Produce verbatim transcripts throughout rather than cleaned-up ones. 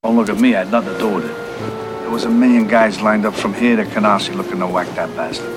Don't look at me, I had nothing to do with it. There was a million guys lined up from here to Canarsie looking to whack that bastard.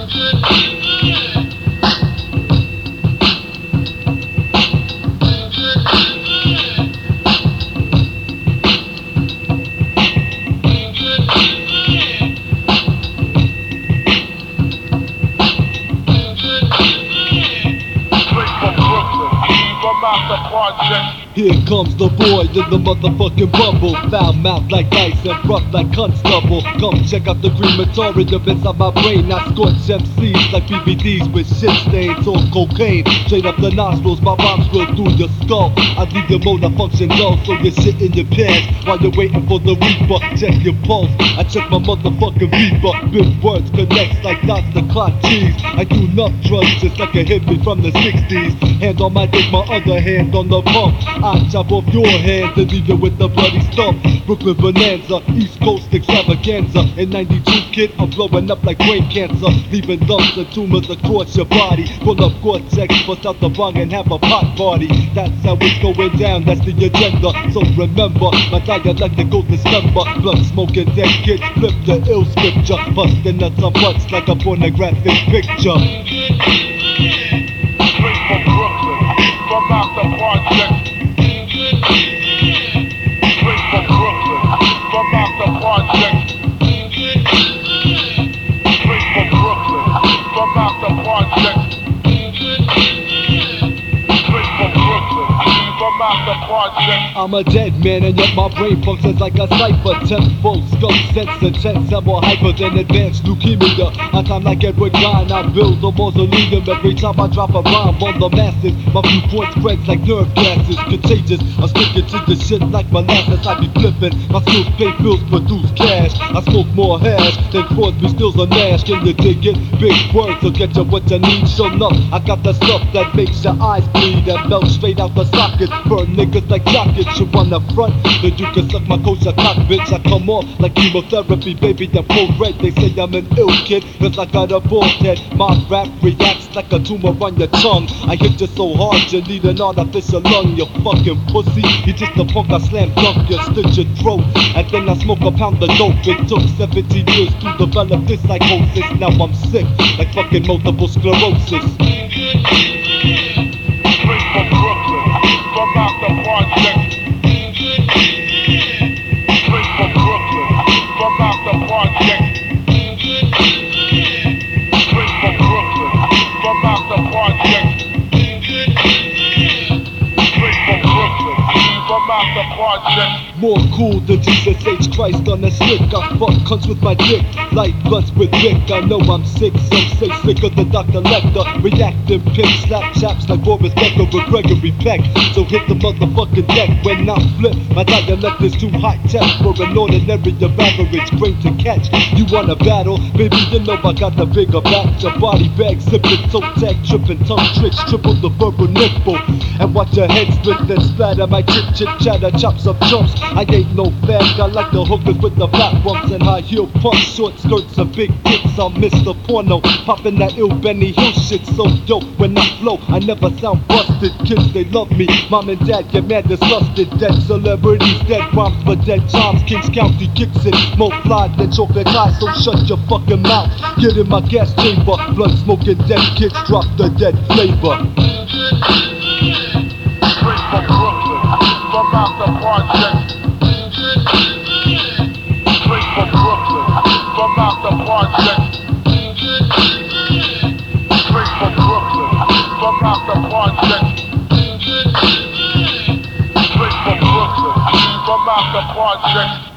Here comes the boy in the motherfucking bubble, foul mouth like ice and rough like constable. Come check out the crematorium inside my brain. I scorch M Cs like B B Ds with shit stains or cocaine. Straight up the nostrils, my rhymes roll through your skull. I leave your motor function low, so you shit in your pants while you're waiting for the reaper. Check your pulse, I check my motherfucking reaper. Big words connects like dots to clock cheese. I do enough drugs just like a hippie from the sixties. Hand on my dick, my other hand on the pump. I chop off your hand and leave you with the bloody stump. Brooklyn Bonanza, East Coast extravaganza. In ninety-two, kid, I'm blowing up like brain cancer, leaving lumps and tumors across your body. Pull up Cortex, bust out the bong and have a pot party. That's how it's going down, that's the agenda. So remember, my dialectical dismember. Blood smoking dead kids, flip the ill scripture. Busting nuts on butts like a pornographic picture. Straight from Brooklyn, from out the project. Straight from Brooklyn, from out the project. Straight from Brooklyn, from out the project. Straight from Brooklyn, from out the project. I'm a dead man and yet my brain functions like a cipher. Tenfold skunk sense intense, I'm more hyper than advanced leukemia. I time like Edward Ryan, I build a mausoleum every time I drop a rhyme on the masses. My viewpoint spreads like nerve gases, contagious. I stick it to the shit like molasses. I be flipping, my skills pay bills, produce cash. I smoke more hash than Crosby, Stills, or Nash. Can you dig it? Big words will get you what you need. Show up, I got the stuff that makes your eyes bleed and melt straight out the socket. Burn niggas like rockets. You on the front, then you can suck my kosher cock, bitch. I come off like chemotherapy, baby. I'm full red. They say I'm an ill kid, cause I got a bald head. My rap reacts like a tumor on your tongue. I hit you so hard, you need an artificial lung. You fucking pussy, you just a punk. I slam dunk you, stitch your throat, and then I smoke a pound of dope. It took seventeen years to develop this psychosis. Now I'm sick, like fucking multiple sclerosis. Straight from Brooklyn, from out the project. Straight from Brooklyn, from out the project. Straight from Brooklyn, from out the project. Straight from Brooklyn, from out the project. More cool than Jesus H. Christ on a stick. I fuck cunts with my dick, light blunts with Vic. I know I'm sick, some say sicker than Doctor Lecter. Reacting pimp, slap chaps like Boris Becker with Gregory Peck. So hit the motherfucking deck when I flip. My dialect is too high tech for an ordinary of average brain to catch. You wanna battle? Baby, you know I got the bigger batch. A body bag, sipping, toe tag, tripping, tongue tricks, triple the verbal nipple. And watch your head split, then splatter my chip, chip, chatter, chops up chumps. I ain't no fag, I like the hookers with the flat bumps and high heel pumps, short skirts and big tits. I'm Mister Porno, popping that ill Benny Hill shit. So yo, when I flow, I never sound busted. Kids, they love me, mom and dad get mad disgusted. Dead celebrities, dead rhymes for dead times. Kings County kicks it, more fly than chocolate eyes. So shut your fucking mouth, get in my gas chamber. Blood smoking dead kids, drop the dead flavor. Straight from Brooklyn, from out the project. Straight from Brooklyn, from out the project. Straight from Brooklyn, from out the project. Straight from Brooklyn, from out the project.